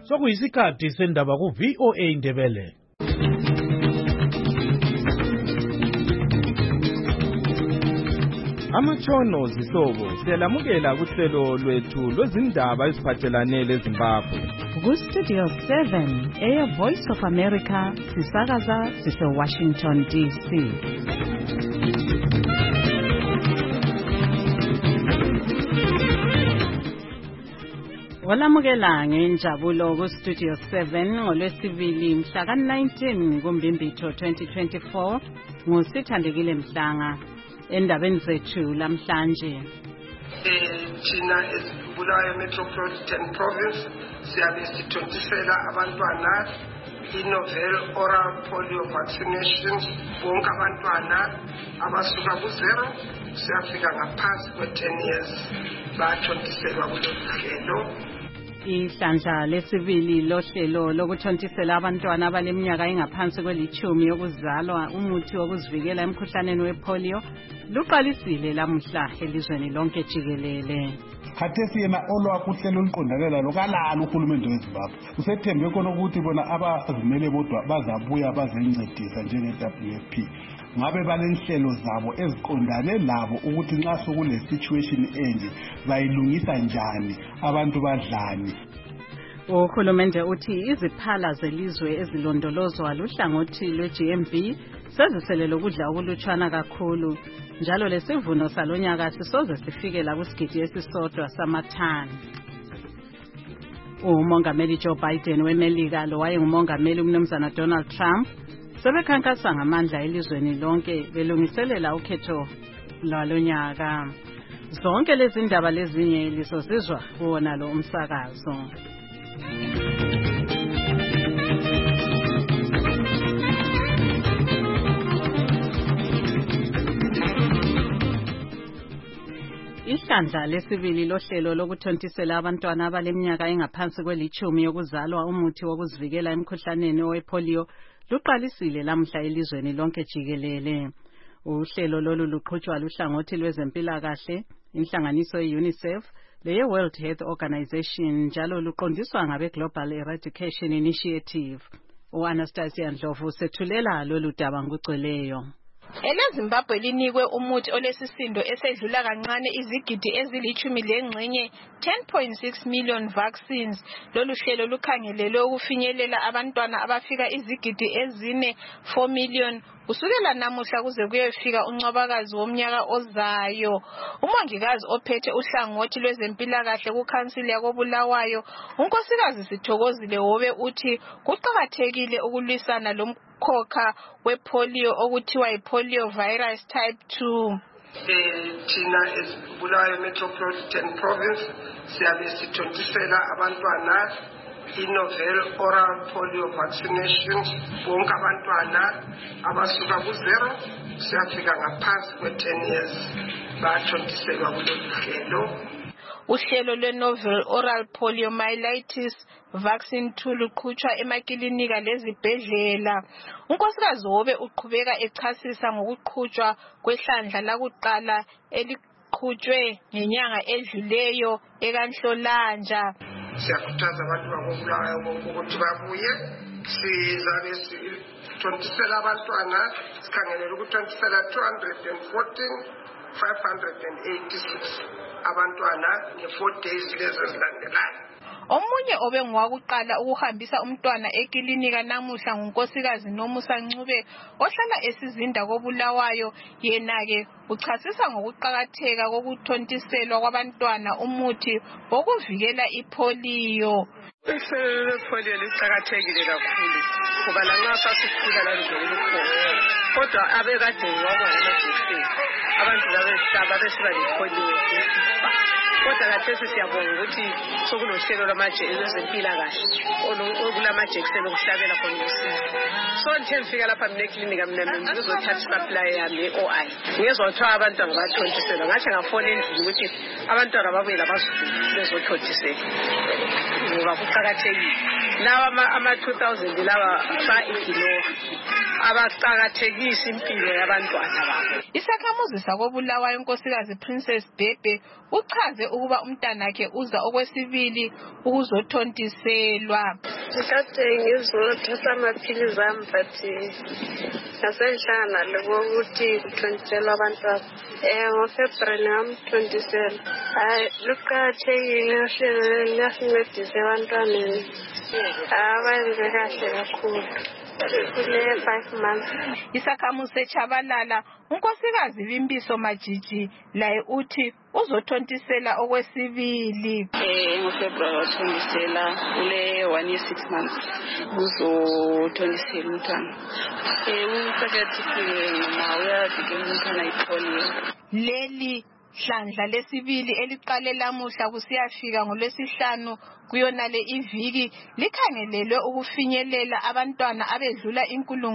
sokuyisikhathi sendaba ku-VOA Indebele. Amatshono zihlobo siyalamukela kuhlelo lwethu lwezindaba eziphathelane leZimbabwe. Ku-Studio 7 Air Voice of America sisakaza sise-Washington DC. Olamukela ngenjabulo ku-Studio 7 ngolwesibili mhla ka-19 kuMbimbitho 2024 nguSithandekile Mhlanga. Endabeni zethu lamhlanje thina eBulawayo Metropolitan Province siyabe sithontisela abantwana i-novel oral polio vaccinations bonke abantwana abasuka ku-0 siyafika ngaphansi kwe-10 years bathontiselwa kulolu hlelo. Ihlandla lesibili lohlelo lokuthontisela abantwana abaleminyaka engaphansi kwelithumi yokuzalwa umuthi wokuzivikela emkhuhlaneni wepolio luqalisile lamuhla elizweni lonke jikelele. Khathesi yena olwakuhlelo oluqondanela lokalalo uhulumende weZimbabwe usethembe khona ukuthi bona abazimele bodwa bazabuya bazencedisa njenge-WFP ngabe balenhlelo zabo eziqondane labo ukuthi nxa sokule situation enje bayilungisa njani abantu badlani. Uhulumende uthi iziphala zelizwe ezilondolozwa luhlangothi lwe-GMB seziselele ukudla okulutshwana kakhulu njalo lesivuno salonyaka sisoze sifikela kusigidi esisodwa samathani. Umongameli Joe Biden weMelika lo wayengumongameli uMnumzana Donald Trump sebekhankasa ngamandla elizweni lonke belungiselela ukhetho lwalonyaka. Zonke lezi ndaba lezinye lizozizwa kuwona lo umsakazo. Ihlandla lesibili lohlelo lokuthontisela abantwana abaleminyaka engaphansi kwelithumi yokuzalwa umuthi wokuzivikela emkhuhlaneni wepolio luqalisile lamuhla elizweni lonke jikelele. Uhlelo lolu luqhutshwa luhlangothi lwezempilakahle, inhlanganiso ye-UNICEF leye-World Health Organization njalo luqondiswa ngabe-Global Eradication Initiative. U-Anastasia Ndlovu sethulela lolu daba ngokugcweleyo. EleZimbabwe linikwe umuthi olesisindo esedlula kancane izigidi ezili-10 10.6 million vaccines. Lolu hlelo lukhangelelwe ukufinyelela abantwana abafika izigidi ezine 4 million kusukela namuhla kuze kuyefika uNcwabakazi womnyaka ozayo. Umongikazi ophethe uhlangothi lwezempilakahle kukhansili yakoBulawayo uNkosikazi Sithokozile Hobe uthi kuqakathekile ukulwisana lomkhokha wepolio okuthiwa yipolio virus type 2. Thina eBulawayo Metropolitan Province siyabe sithontisela abantwana i-novel oral polio vaccinations bonke abantwana abasuka ku-0 siyafika ngaphansi kwe-10 years bathontiselwa kulolu hlelo. Uhlelo lwe-novel oral poliomyelitis vaccine 2 luqhutshwa emakilinika lezibhedlela. Unkosikazi Hobe uqhubeka echasisa ngokuqhutshwa kwehlandla lakuqala eliqhutshwe ngenyanga edluleyo ekaNhlolanja. Siyakhuthaza abantu bakoBulawayo ukuthi babuye sizabe sithontisela abantwana sikhangelele ukuthontisela 214,586 abantwana nge-4 days lezo zilandelayo. Omunye obengowakuqala ukuhambisa umntwana ekilinika namuhla ngunkosikazi Nomusa Ncube ohlala esizinda koBulawayo. Yena-ke uchasisa ngokuqakatheka kokuthontiselwa kwabantwana umuthi wokuvikela ipolio. Ihlelo lepolio liqakathekile kakhulu ngoba lanxa sasikhula laluzolukhona kodwa abekade ngwabona abantu babesiba lepolio kodwa kathesi siyabonga ukuthi sokunohlelo lwezempilakahle okulamajekiseni okuhlabela khona usizo. So nje ngifika lapha mina eklinika mina ngizothatha supply yami ye-OI ngizwa kuthiwa abantwana bathontiselwa ngathi ngafona endlini ukuthi abantwana babuye labazukulu bezothontiselwa ngoba kuqakathekile. Lawa ama-2000 lawa ba-ignore abaqakathekisa impilo yabantwana babo. Isakhamuzi sakobulawayo unkosikazi Princess Bhebhe uchaze ukuba umntanakhe uza okwesibili ukuzothontiselwa. Ngikade ngizothatha amaphilisi ami but ngasenhlangana lokuthi kuthontiselwa abantwana. NgoFebruary ngam-27. Hayi, luqakathekile uhlelo liyasincedisa ebantwaneni. Abenze kahle kakhulu. Kule 5 months. Isakhamuzi seChabalala unkosikazi Vimbiso Majiji laye uthi uzothontisela okwesibili. NgoFebruary wathontisela kule 1 year 6 months. Uzothontisela umntwana. Uqakathekile noma uyavikela umntwana ipolio. Leli hlandla lesibili eliqale lamuhla kusiyafika ngoLwesihlanu kuyonale iviki likhangelelwe ukufinyelela abantwana abedlula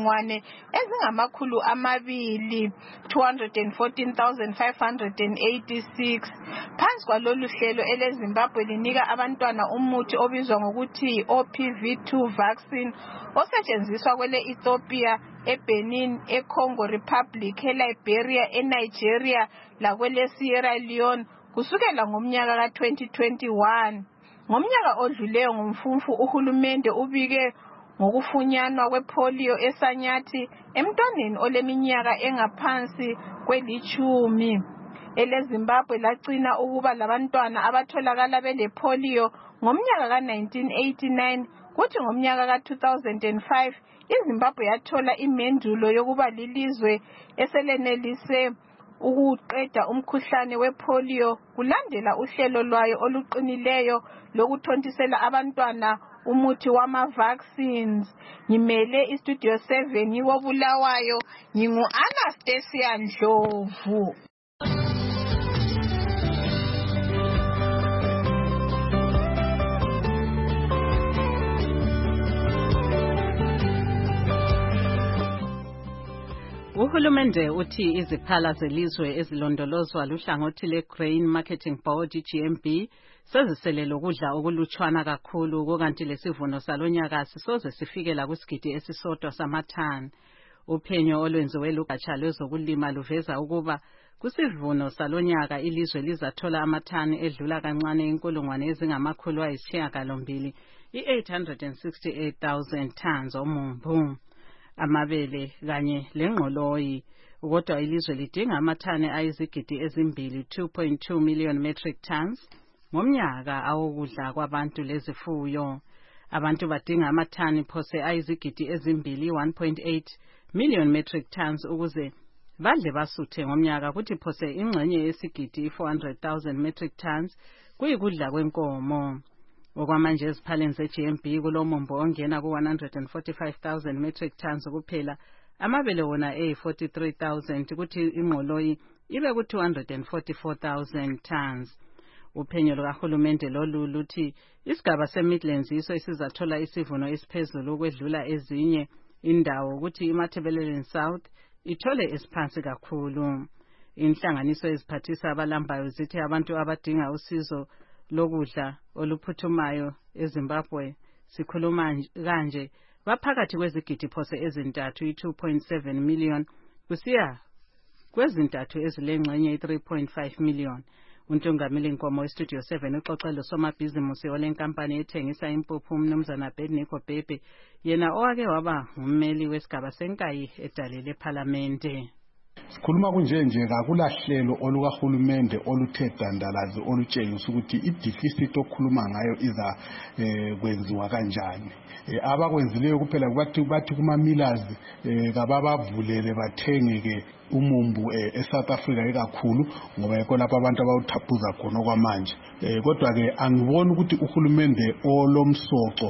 214,586 phansi kwalolu hlelo eleZimbabwe linika abantwana umuthi obizwa ngokuthi OPV2 vaccine osetshenziswa kwele Ethiopia, eBenin, eCongo Republic, eLiberia, eNigeria lakwele Sierra Leone kusukela ngomnyaka ka-2021. Ngomnyaka odluleyo ngomfumfu uhulumende ubike ngokufunyanwa kwepolio eSanyathi emntwaneni oleminyaka engaphansi kweli10. EleZimbabwe lagcina ukuba labantwana abatholakala belepolio ngomnyaka ka-1989 kuthi ngomnyaka ka-2005 iZimbabwe yathola imendulo yokuba lilizwe eselenelise ukuqeda umkhuhlane wepolio kulandela uhlelo lwayo oluqinileyo lokuthontisela abantwana umuthi wama-vaccines. Ngimele iStudio 7 yikobulawayo, ngingu-Anastasia Ndlovu. Uhulumende uthi iziphala zelizwe ezilondolozwa luhlangothi le-Grain Marketing Board GMB seziselele ukudla okulutshwana kakhulu kukanti lesivuno salonyaka sisoze sifikela kwisigidi esisodwa samathani. Uphenyo olwenziwe lugatsha lwezokulima luveza ukuba kusivuno salonyaka ilizwe lizathola amathani edlula kancane 868,000 i-868,000 tons omumbu, amabele kanye lengqoloyi, kodwa ilizwe lidinga amathani ayizigidi ezimbili 2.2 million metric tons ngomnyaka awokudla kwabantu lezifuyo. Abantu badinga amathani phose ayizigidi ezimbili 1.8 million metric tons ukuze badle basuthe ngomnyaka, kuthi phose ingxenye yesigidi 400,000 metric tons kuyikudla kwenkomo. Okwamanje eziphaleni ze-GMB kulomumbu ongena ku-145,000 metric tons kuphela, amabele wona 43,000 kuthi ingqoloyi ibe ku-244,000 tons. Uphenyo lukahulumende lolu luthi isigaba se-Midlands yiso esizathola isivuno esiphezulu ukwedlula ezinye indawo, ukuthi iMatabeleland South ithole esiphansi kakhulu. Inhlanganiso eziphathisa abalambayo zithi abantu abadinga usizo lokudla oluphuthumayo eZimbabwe, sikhuluma kanje, baphakathi kwezigidi phose ezintathu 2.7 million kusiya kwezintathu ezilengxenye 3.5 million. Untungameli Nkomo weStudio 7 uxoxelo somabhizimusi olenkampani ethengisa impuphu uMnumzana Bedniko Bhebhe, yena owake waba ngummeli wesigaba senkayi edalele ePhalamende. Sikhuluma kunje kakulahlelo olukahulumende oluthe dandalazi olutshengisa ukuthi i-deficit okhuluma ngayo iza kwenziwa kanjani. Abakwenzileyo kuphela bathi kuma-millers kababavulele bathenge-ke umumbu eSouth Africa ikakhulu ngoba yikho lapho abantu abawuthaphuza khona okwamanje. Kodwa-ke angiboni ukuthi uhulumende olomsoco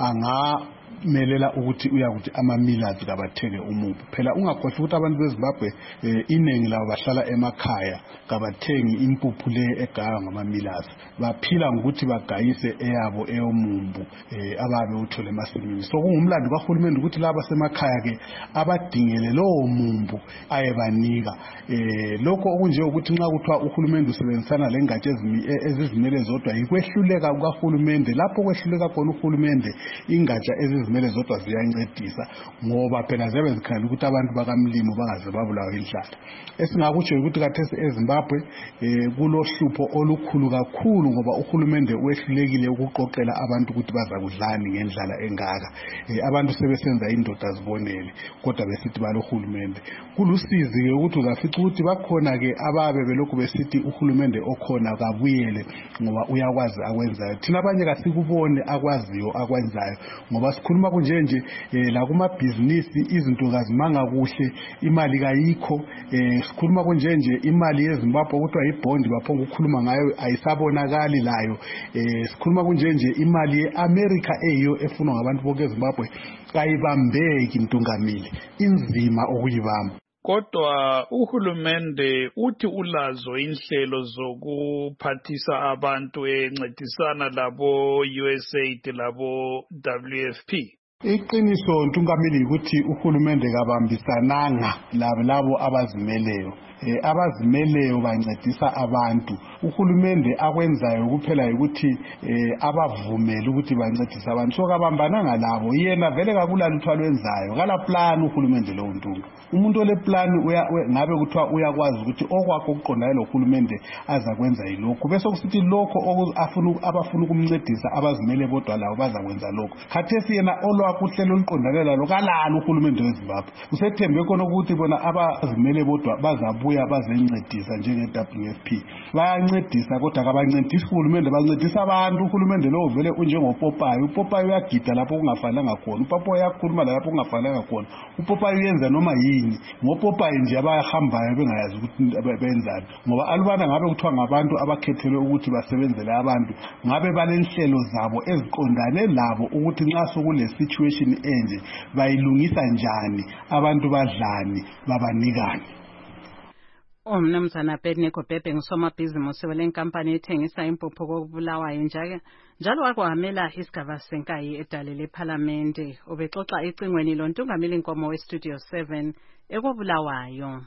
melela ukuthi uyakuthi ama-millers kabathenge umumbu. Phela ungakhohlwa ukuthi abantu beZimbabwe iningi labo bahlala emakhaya, kabathengi impuphu le egaywa ngama-millers, baphila ngokuthi bagayise eyabo eyomumbu ababe uthole emasimini. So kungumlando kahulumende ukuthi laba basemakhaya-ke abadingele lowo mumbu ayebanika. Lokho okunje ukuthi nxa kuthiwa uhulumende usebenzisana lengatsha ezizimele zodwa, yikwehluleka kukahulumende. Lapho kwehluleka khona uhulumende, ingatsha ezimele zodwa ziyancedisa ngoba phela ziyabe zikhala ukuthi abantu bakamlimo bangaze babulawa indlala. Esingakutsho ukuthi khathesi eZimbabwe kulohlupho olukhulu kakhulu ngoba uhulumende wehlulekile ukuqoqela abantu ukuthi bazakudlani ngendlala engaka. Abantu sebesenza indoda zibonele kodwa besithi balohulumende. Kulusizi ke ukuthi uzafica ukuthi bakhona ke ababe belokhu besithi uhulumende okhona kabuyele ngoba uyakwazi akwenzayo. Thina abanye kasikubone akwaziyo akwenzayo ngoba sikhuluma kunjenje la kumabhizinisi izinto kazimanga kuhle, imali kayikho. Sikhuluma kunjenje imali yeZimbabwe kuthiwa ibond baphonga ukukhuluma ngayo ayisabonakali layo. Sikhuluma kunjenje imali yeAmerica eyiyo efunwa ngabantu bonke eZimbabwe kayibambeki Mtungamili, inzima ukuyibamba. Kodwa uhulumende uthi ulazo inhlelo zokuphathisa abantu encedisana labo USAID labo WFP. Iqiniso Ntungamili ukuthi uhulumende kabambisananga labo abazimeleyo. Abazimeleyo bancedisa abantu. Uhulumende akwenzayo kuphela ukuthi abavumele ukuthi bancedise abantu. So kabambananga labo. Yena vele kakulalutho alwenzayo. Kala plan uhulumende lo Ntunga. Umuntu ole plan ngabe kuthiwa uyakwazi ukuthi okwakho ukuqondana lohulumende azakwenza yilokho. Bese kusithi lokho abafuna ukumncedisa abazimele bodwa lawo bazakwenza lokho. Khathesi yena olwakho uhlelo oluqondane lalo kalalo uhulumende weZimbabwe. Usethembe khona ukuthi bona abazimele bodwa bazabuya bazencedisa njenge-WFP. Bayancedisa kodwa kabancedisi uhulumende, bancedisa abantu. Uhulumende lo vele unjengoPopayi. uPopayi uyagida lapho kungafanelanga khona. uPopayi uyakhuluma lapho kungafanelanga khona. uPopayi uyenza noma yini. ngoPopayi nje abahambayo bengayazi ukuthi benzani. Ngoba alubana ngabe kuthiwa ngabantu abakhethelwe ukuthi basebenzele abantu, ngabe balenhlelo zabo eziqondane labo ukuthi nxa sokule situation enje bayilungisa njani, abantu badlani, babanikani. Umnumzana Abednego Bhebhe ngusomabhizinisi welenkampani ethengisa impuphu koBulawayo njalo wakwamela isigaba senkayi edale lePhalamende. Ubexoxa ecingweni loNtungameli Nkomo weStudio 7 ekoBulawayo.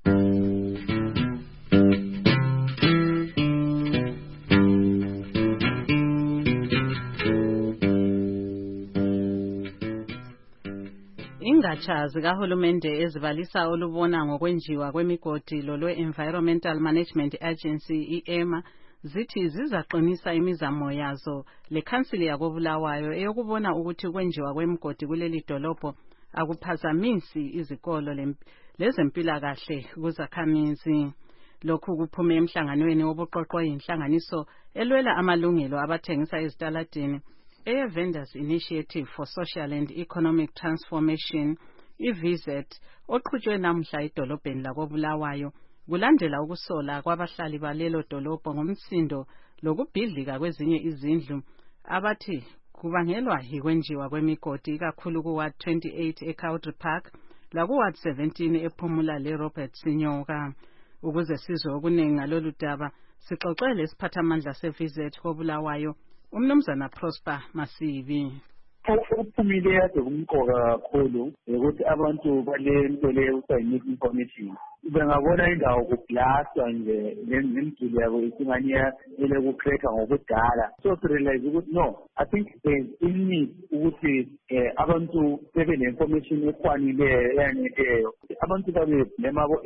Ingatsha zikahulumende ezibalisa olubona ngokwenjiwa kwemigodi lolwe-Environmental Management Agency EMA zithi zizaqinisa imizamo yazo lekhansili yakoBulawayo eyokubona ukuthi ukwenjiwa kwemigodi kuleli dolobho akuphazamisi izikolo lezempilakahle kuzakhamizi. Lokhu kuphume emhlanganweni wobuqoqo yinhlanganiso elwela amalungelo abathengisa ezitaladini Vendors Initiative for Social and Economic Transformation, iVISET, oqhutshwe namhla edolobheni lakoBulawayo, kulandela ukusola kwabahlali balelo dolobho ngomsindo lokubhidlika kwezinye izindlu abathi kubangelwa yikwenjiwa kwemigodi kakhulu kuWard 28 eCowdry Park lakuWard 17 ePhumula leRobert Sinyoka. Ukuze sizwe okunengi ngalolu daba, sixoxele isiphathamandla seVISET koBulawayo, Umnumzana Prosper Masibi. Ukuphumile yade kumqoka kakhulu ukuthi abantu bale nto leyo usayinike information. Bengabona indawo kublastwa nje nemiduli yabo isinganya ele kucreate ngokudala. So to realize ukuthi no, I think there's in need ukuthi abantu bebe ne-information ekwanileyo eyaneleyo. Abantu babe nemabo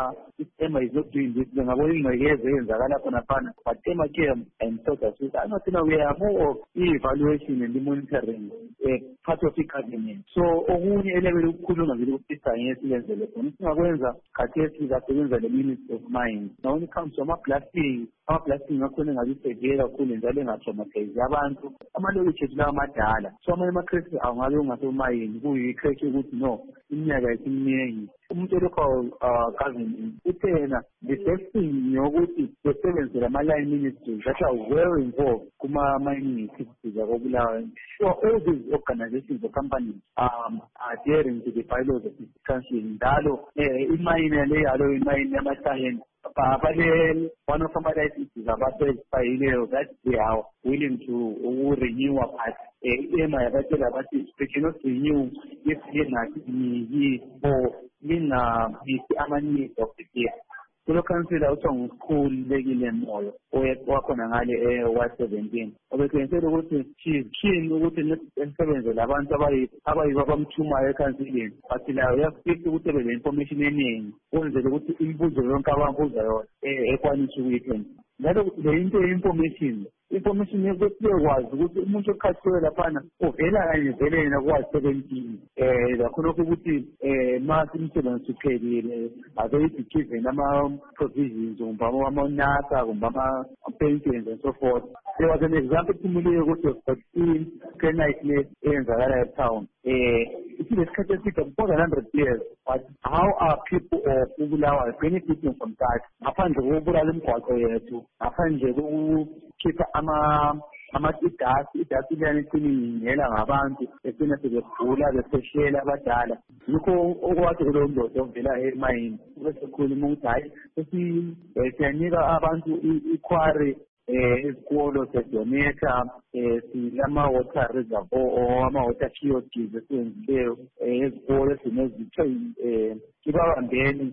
EMA is not doing this. Bengabona ingcekeza eyenzakala khona but EMA came and told us that I think we are more of evaluation and monitoring part of the government. So okunye elebele ukukhuluma vile ukufisa ngesilenzele khona singakwenza khathesi kasebenza le Ministry of Mines. Now when it comes to ama-blasting akhona engabisevere kakhulu njalo engatraumatize abantu amalokitshi ethu lawa amadala. So amanye ama-crashes angabe ungasemayini kuyi-crash ukuthi no iminyaka yesiminengi. Umuntu olokho government uthena the best thing yokuthi besebenzele ama-line ministries that are well involved kuma-mining activities akoBulawayo. Sure, all these organizations or companies are adhering to the bylaws of this country. Njalo imayini leyo imayini yama-science one of our licenses abasefayileyo that they are willing to renew a part. EMA yabatshela bathi they cannot renew if lingathi or lingabisi ama-needs of the year. kulo councillor uthiwa nguSkhululekile Moyo wakhona ngale wa17 obekenzela ukuthi keen ukuthi nisebenze labantu abayibo abamthumayo ekhansileni but layo yafisa ukuthi ebe le-information eningi ukwenzela ukuthi imibuzo yonke abambuza yona ekwanise ukuyiphendula ngalo le into ye-information yokuyekwazi ukuthi umuntu okhathiwe laphana uvela kanye vele yena kuwa-17 lakhonokho ukuthi masimsebenzi uphelile abeyidikiven ama-provisions kumbe ama-nasa kumbe ama-pensions and so forth. There was an example ephumuleyo ukuthi granite le eyenzakala etown isikhathi eside more than 100 years, but how are people of Ubulawayo benefiting from that ngaphandle kokubulala imigwaqo yethu, ngaphandle kokukhipha idasi liyani icingela ngabantu esina sebegula beseshela abadala. Yikho okwakhe kulowo ndoda ovela emayini besikhuluma ukuthi hayi siyanika abantu ikhwari izikolo sedoneta silama-water reservoir ama-water kiosks esiwenzileyo ezikolo ezinezitho ibabambeni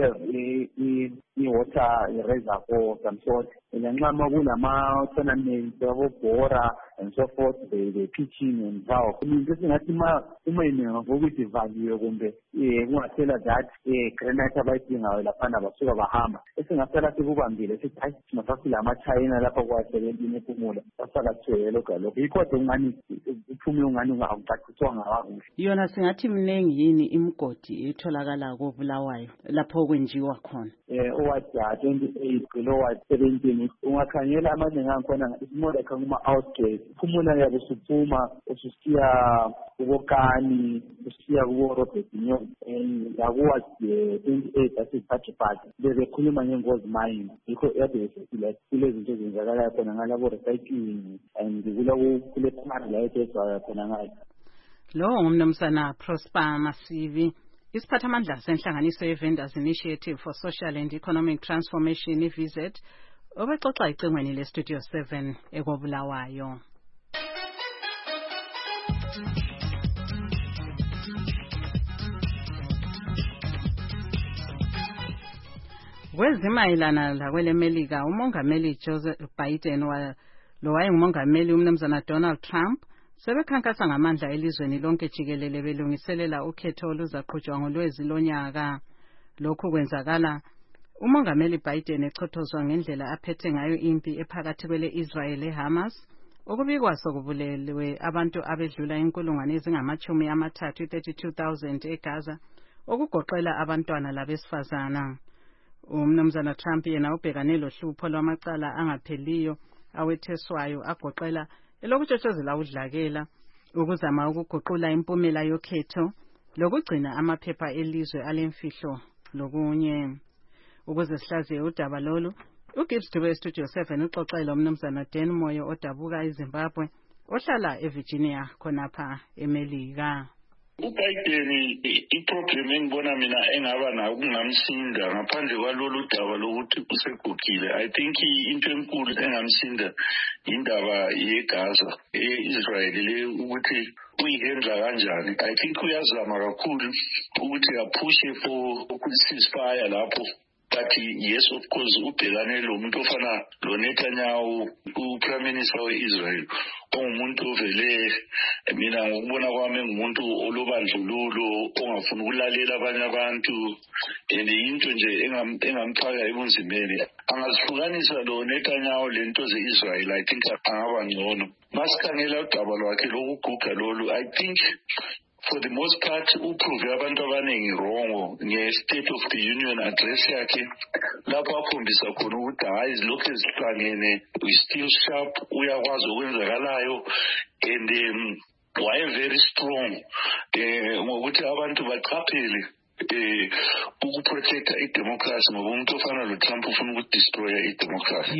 i-water reservoir some sort lanxama kulama-tournaments abobhora and so forth the-pitching and how into esingathi uma inengavukuthi ivaliwe kumbe kungasela that granite abayidingayo laphana basuka bahamba esingasala sikubambile sithi hayi masasila ama-China lapha kuwa-17 ephumula sasala sithwele galokho yikho kade ungani uphume ungani ungacaciswa ngakuhle. Yona singathi mningi yini imigodi etholakala koBulawayo lapho kwenjiwa khona? Owathi 28 lowa-17 ungakhangela amaningi angikhona more like kuma-outskirts phumula yabe usuphuma ususiya kubokani ususiya kubo-Robert Nyoni yakuwa-28 asiphathiphathe bebekhuluma ngengozi mayini yikho yade kulezinto ezenzakalayo khona ngalabo-recycling and kule phumari la ethezwayo khona ngayo. Lowo ngumnumzana Prosper Masivi, isiphathamandla senhlanganiso ye-Vendors Initiative for Social and Economic Transformation i-VZ, obexoxa icingweni le-Studio 7 ekoBulawayo. Kwezimayelana lakwele Melika, umongameli Joseph Biden lo wayengumongameli umnumzana Donald Trump sebekhankasa ngamandla elizweni lonke jikelele belungiselela ukhetho oluzaqhutshwa ngoLwezi lonyaka. Lokhu kwenzakala umongameli Biden echothozwa ngendlela aphethe ngayo impi ephakathi kwele-Israel leHamas, okubikwa sokubulelwe abantu abedlula 32,000 eGaza, okugoqela abantwana labesifazana. Umnumzana Trump yena ubhekane lohlupho lwamacala angapheliyo awetheswayo agoqela elokutshotshozela udlakela, ukuzama ukuguqula impumela yokhetho, lokugcina amaphepha elizwe alemfihlo lokunye. Ukuze sihlaziye udaba lolu, uGibbs Dube Studio 7 uxoxela umnumzana Dan Moyo odabuka eZimbabwe ohlala eVirginia khonapha eMelika. uBiden iproblem engibona mina engaba nayo kungamsinda ngaphandle kwalolu daba lokuthi usegugile. I think into enkulu engamsinda indaba yeGaza e-Israel le ukuthi uyihendla kanjani. I think uyazama kakhulu ukuthi aphushe for ceasefire lapho. But yes, of course, ubhekane lo muntu ofana lo Netanyahu, uPrime Minister we-Israel, ongumuntu ovele mina ngokubona kwami ngumuntu olobandlululo, ongafuni ukulalela abanye abantu, and into nje engamfaka ebunzimeni. Angazihlukanisa lo Netanyahu lento ze-Israel, I think angaba ngcono. Masikhangela udaba lwakhe lokuguga lolu, I think for the most part uprove abantu abaningi wrong nge-State of the Union address yakhe lapho akhombisa khona ukuthi hayi izilokhu ezihlangene we still sharp, uyakwazi okwenzakalayo, and waye very strong ngokuthi abantu baqaphele ukuprotecta idemocracy ngoba umuntu ofana lo Trump ufuna ukudestroya idemocracy.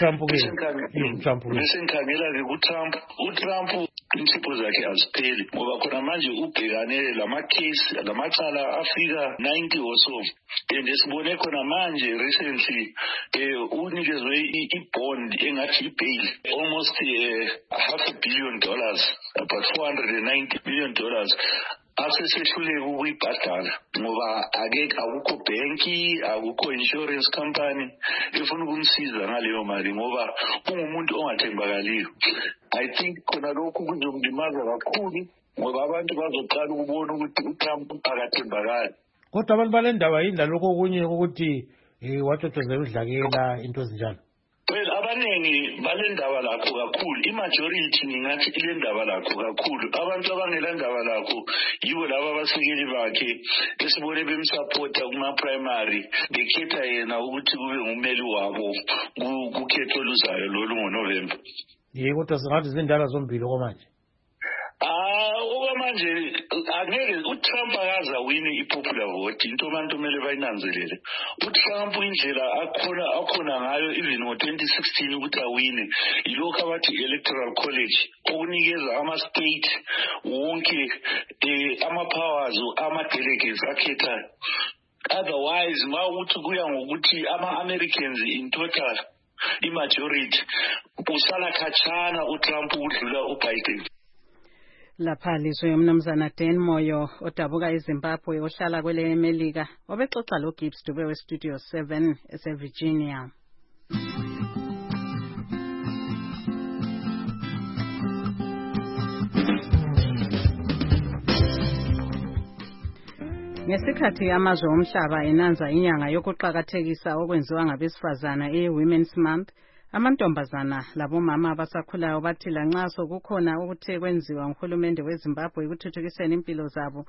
Besenkhangela-ke uTrump principles zakhe azipheli ngoba khona manje ubhekane lamacala afika 90 or so, and esibone khona manje recently unikezwe i-bond engathi i-bail almost $500 million, about $490 million. asesehluleka ukuyibhadala ngoba akukho benki, akukho insurance company efuna ukumsiza ngaleyo mali ngoba ungumuntu ongathembakaliyo. I think khona lokhu kuzomlimaza kakhulu ngoba abantu bazoqala ukubona ukuthi uTrump akathembakali. Kodwa abantu balendaba yindla lokho okunye ukuthi wathothoza udlakela into ezinjalo. Well, abaningi balendaba lakho kakhulu. Imajority ngingathi ilendaba lakho kakhulu. Abantu abangelendaba lakho yibo laba abasekeli bakhe esibone bemsupporta kuma-primary bekhetha yena ukuthi kube ngumeli wabo kukhetho oluzayo lolu ngoNovember. Kodwa singathi zindala zombili okwamanje. Okwamanje angeke uTrump akaza wini i-popular vote. Into abantu kumele bayinanzelele. uTrump indlela akhona ngayo even ngo-2016 ukuthi awine yilokhu abathi electoral college okunikeza ama-state wonke ama-powers ama-delegates akhethayo. Otherwise ma ukuthi kuya ngokuthi ama-Americans in total imajority usala khatshana uTrump udlula uBiden. Lapha lizwe yomnumzana Dan Moyo odabuka eZimbabwe ohlala kwele eMelika obexoxa lo Gibbs Dube we Studio 7 eseVirginia. Ngesikhathi amazwe omhlaba enanza inyanga yokuqhakathekisa okwenziwa ngabesifazana Women's Month, amantombazana labomama abasakhulayo bathi lanxa sokukhona ukuthe kwenziwa nguhulumende weZimbabwe ukuthuthukiseni impilo zabo,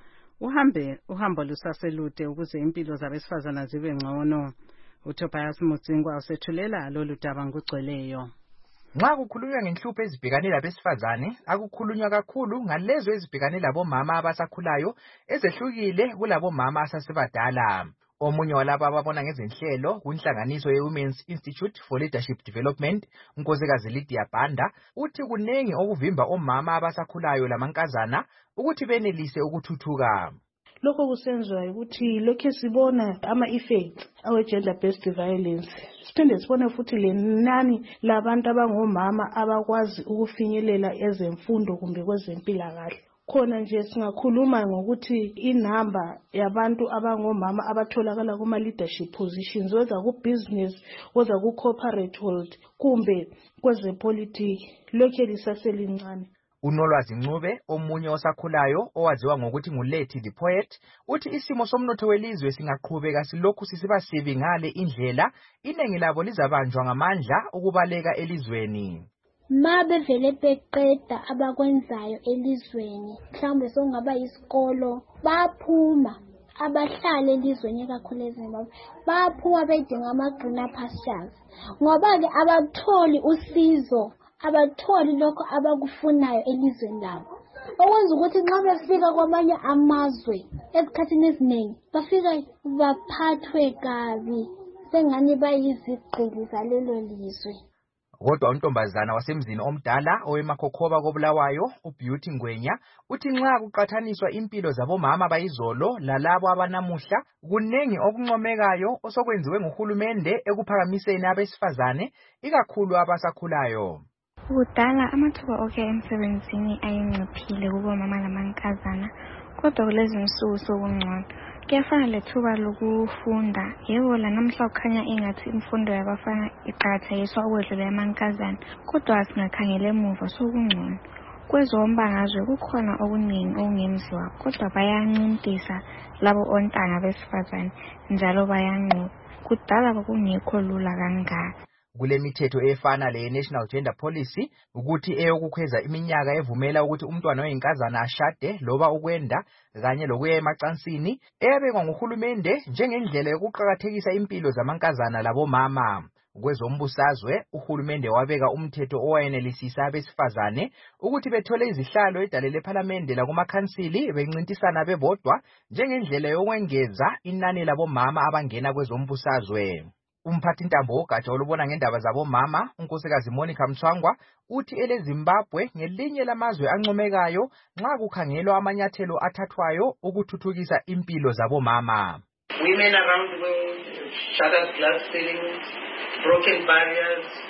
uhambo lusaselude ukuze impilo zabesifazana zibe ngcono. uTobias Mudzingwa usethulela lolu daba ngugcweleyo. Nxa kukhulunywa ngenhlupho ezibhekane labesifazane, akukhulunywa kakhulu ngalezo ezibhekane labomama abasakhulayo ezehlukile kulabomama asasebadala. Omunye walabo ababona ngezenhlelo kunhlanganiso ye-Women's Institute for Leadership Development, unkosikazi Lydia Banda, uthi kunengi okuvimba omama abasakhulayo lamankazana ukuthi benelise ukuthuthuka. Lokho kusenziwa ukuthi lokho sibona ama-effects awe-gender based violence. Siphinde sibone futhi lenani labantu abangomama abakwazi ukufinyelela ezemfundo kumbe kwezempilakahle. Khona nje singakhuluma ngokuthi inamba yabantu abangomama abatholakala kuma leadership positions whether ku business whether ku corporate world kumbe kwezepolitiki lokho lisaselincane. uNolwazi Ncube, omunye osakhulayo owaziwa ngokuthi nguLethi the Poet, uthi isimo somnotho welizwe singaqhubeka silokhu sisiba sibi ngale indlela iningi labo lizabanjwa ngamandla ukubaleka elizweni. Mabevele beqeda abakwenzayo elizweni, mhlawumbe sokungaba isikolo, baphuma abahlala elizweni kakhulu eZimbabwe, baphuma bedinga ama-greener pastures ngoba ke abatholi usizo, abatholi lokho abakufunayo elizweni labo. Okwenza ukuthi nxa befika kwamanye amazwe esikhathini eziningi bafika baphathwe kabi sengani bayizigqili zalelo lizwe. Kodwa untombazana wasemzini omdala owemakhokhoba koBulawayo, uBeauty Ngwenya, uthi nxa kuqathaniswa impilo zabomama bayizolo lalabo abanamuhla, kunengi okuncomekayo osokwenziwe nguhulumende ekuphakamiseni abesifazane ikakhulu abasakhulayo. Kudala amathuba onke emsebenzini ayenciphile kubomama lamankazana, kodwa kulezi insuku sokungcono. Kuyafana lethuba lokufunda. Yebo lanamhla kukhanya engathi imfundo yabafana iqakathekiswa ukwedlula yamankazana, kodwa singakhangela emuva sokungcono. Kwezombangazwe kukhona okuningi okungenziwa, kodwa bayancintisa labo ontanga besifazane njalo bayanqoba. Kudala kwakungekho lula kangaka. Kule mithetho efana le National Gender Policy ukuthi eyokukhweza iminyaka evumela ukuthi umntwana oyinkazana ashade loba ukwenda kanye lokuya emacansini eyabekwa nguhulumende njengendlela yokuqhakathekisa impilo zamankazana labomama. Kwezombusazwe uhulumende wabeka umthetho owayenelisisa abesifazane ukuthi bethole izihlalo edale lePhalamende lakumakhansili bencintisana bebodwa njengendlela yokwengeza inani labomama abangena kwezombusazwe. Umphathintambo wogatsha olubona ngendaba zabomama, unkosikazi Monica Mthwangwa, uthi eleZimbabwe ngelinye lamazwe ancomekayo nxa kukhangelwa amanyathelo athathwayo ukuthuthukisa impilo zabomama. Women around the world, shattered glass ceilings, broken barriers,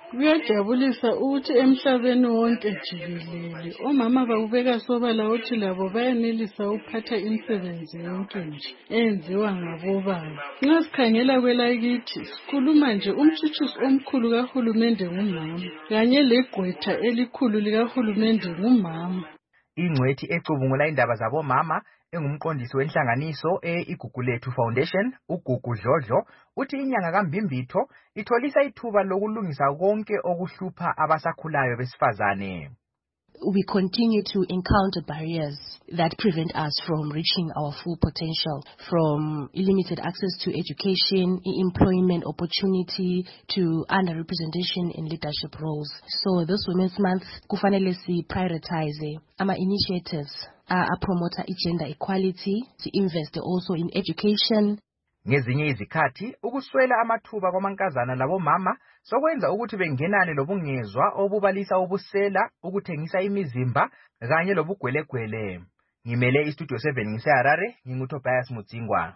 Kuyajabulisa ukuthi emhlabeni wonke jikelele omama bakubeka sobala ukuthi labo bayanelisa ukuphatha imisebenzi yonke nje eyenziwa ngabobaba. Nxa sikhangela kwelakithi sikhuluma nje umtshutshisi omkhulu kahulumende ngumama kanye legqwetha elikhulu likahulumende ngumama. Ingcwethi ecubungula indaba zabomama engumqondisi wenhlanganiso iGugulethu Foundation, uGugu Dlodlo, uthi inyanga kaMbimbitho itholisa ithuba lokulungisa konke okuhlupha abasakhulayo besifazane. We continue to encounter barriers that prevent us from reaching our full potential, from limited access to education, employment opportunity, to underrepresentation in leadership roles. So this Women's Month, kufanele si prioritize ama initiatives promote gender equality, to invest also in education. Ngezinye izikhathi ukuswela amathuba kwamankazana labomama sokwenza ukuthi bengenane lobungezwa obubalisa ubusela, ukuthengisa imizimba kanye lobugwelegwele. Ngimele iStudio 7 ngiseHarare, nginguTobias Mutsingwa.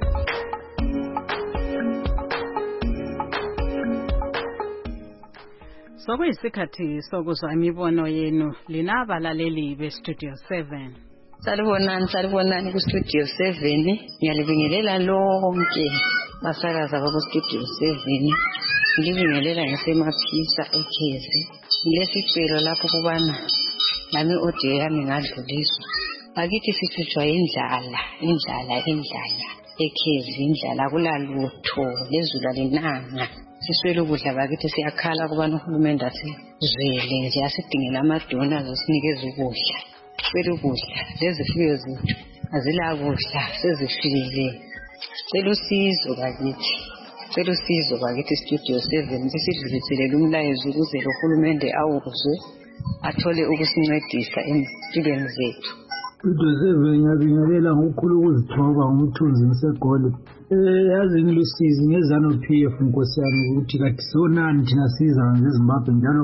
Sokuyisikhathi sokuzwa imibono yenu lina abalaleli beStudio 7. Salibonani kuStudio 7. Ngiyalibingelela lonke basakaza bakuStudio 7. Ngibingelela ngisemaphisa ekhezi. Ngilesicelo lapho kubana nami audio yami ngadluliswa. Bakithi sithutshwa indlala ekhezi, indlala kulalutho lezulu linanga. Siswele ukudla bakithi siyakhala kubana uhulumende asizwele nje asidingela amadona azosinikeza ukudla. Siswele ukudla lezifuyo zethu azilakudla sezifikile. Cela usizo bakithi Studio 7 sisidlulisele umlayezo ukuze lo hulumende awuzwe athole ukusincedisa empilweni zethu. Studio 7 ngiyabingelela ngokukhulu ukuzithoba ngomthunzi ngisegole. Yazi ngilusizi ngezanu-PF Nkosi yami ukuthi kathi sonani thina siza ngeZimbabwe njalo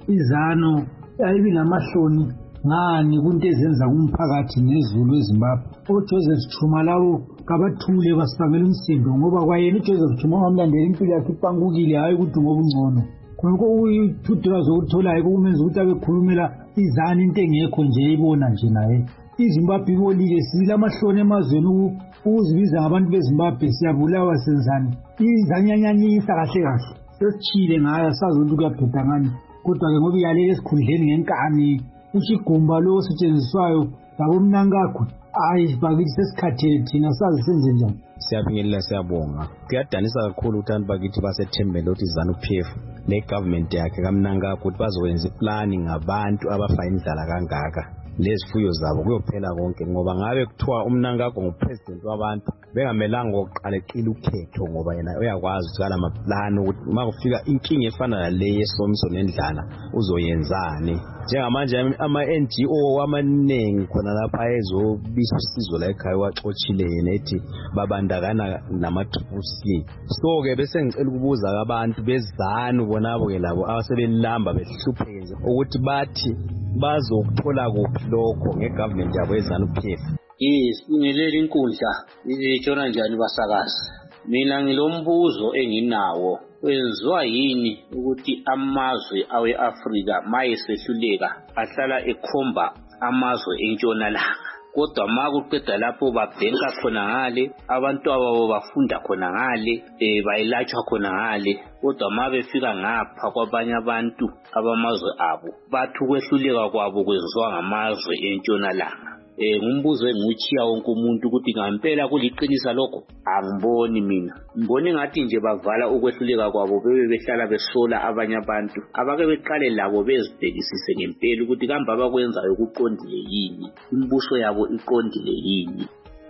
izano ayibi namahloni ngani kunto ezenza kumphakathi nezulu eZimbabwe. uJoseph Chuma lawo kabathule basibangela umsindo ngoba kwayena uJoseph Chuma wamlandela impilo yakhe ipangukile hayi ukuthi ngobungcono. Khonko uyithudela zokutholayo kumenza ukuthi abekhulumela izani into engekho nje ibona nje naye. iZimbabwe ibolile silamahloni emazweni ukuzibiza abantu beZimbabwe siyabulawa senzani. Izanyanyanyisa kahle sesichile ngayo sazi ukuthi kuyaphetha ngani. Kodwa ke ngoba iyalele esikhundleni ngenkani ushigumba lo osetshenziswayo labomnankakho hayi bakithi sesikhathele thina sazi senze njani. Siyabingelela siyabonga. Kuyadanisa kakhulu ukuthi abantu bakithi basethembele ukuthi ZANU-PF ne-government yakhe kamnankakho ukuthi bazokwenza iplani ngabantu abafa indlala kangaka. Lezifuyo zabo kuyophela konke ngoba ngabe kuthiwa umnankakho ngupresident wabantu bengamelanga oqala eqila ukhetho ngoba yena uyakwazi ukala amaplani ukuthi makufika inkinga efana nale yesomiso nendlala uzoyenzani. Njengamanje ama-NGO amaningi khona lapha ezobisa usizo la ekhaya waxochile yena ethi babandakana nama-CCC. So-ke bese ngicela ukubuza abantu bezanu bonabo-ke labo abasebelamba behlupheke nje ukuthi bathi bazokuthola kuphi lokho ngegovernment yabo eZANU-PF. Sibingelela inkundla itshona njani basakazi. Mina ngilombuzo enginawo, kwenziwa yini ukuthi amazwe awe-Afrika mayesehluleka ahlala ekhomba amazwe entshonalanga, kodwa makuqeda lapho babhenka khona ngale, abantu ababo bafunda khona ngale, bayelatshwa khona ngale, kodwa mabefika ngapha kwabanye abantu abamazwe abo bathi ukwehluleka kwabo kwenziwa ngamazwe entshonalanga. Ngumbuzo engiwuchiya wonke umuntu ukuthi ngampela kuliqinisa lokho. Angiboni mina, ngibona ngathi nje bavala ukwehluleka kwabo bebe behlala besola abanye abantu. Abake beqale labo bezibhekisise ngempela ukuthi kambe abakwenzayo kuqondile yini, imibuso yabo iqondile yini.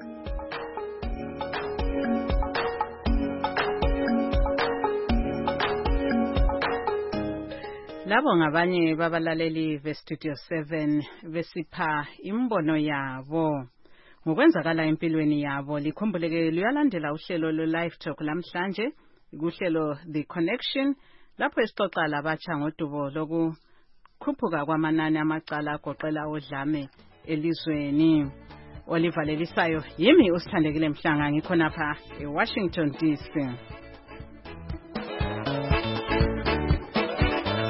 Labo ngabanye babalaleli beStudio 7 besipha imbono yabo ngokwenzakala empilweni yabo. Likhumbuleke luyalandela uhlelo lwe-Live Talk lamhlanje, uhlelo The Connection, lapho esixoxa labatsha ngodubo lokukhuphuka kwamanani amacala agoqela udlame elizweni. Olivalelisayo yimi uSithandekile Mhlanga, ngikhona pha eWashington DC.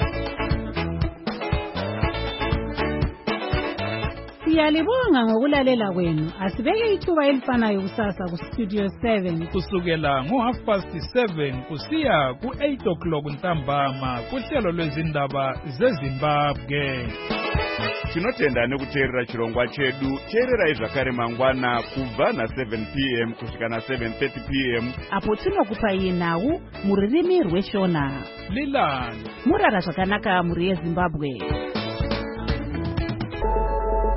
Siyalibonga ngokulalela kwenu. Asibeke ithuba elifanayo kusasa ku-Studio 7 kusukela ngo7:30 kusiya ku8 o'clock ntambama kuhlelo lwezindaba zeZimbabwe. Tinotenda nekuteerera chirongwa chedu. Teererai zvakare mangwana kubva na7 p.m. kusvika na7:30 p.m. apo tinokupai nhau mururimi rweshona. Lilani murara zvakanaka muri yeZimbabwe.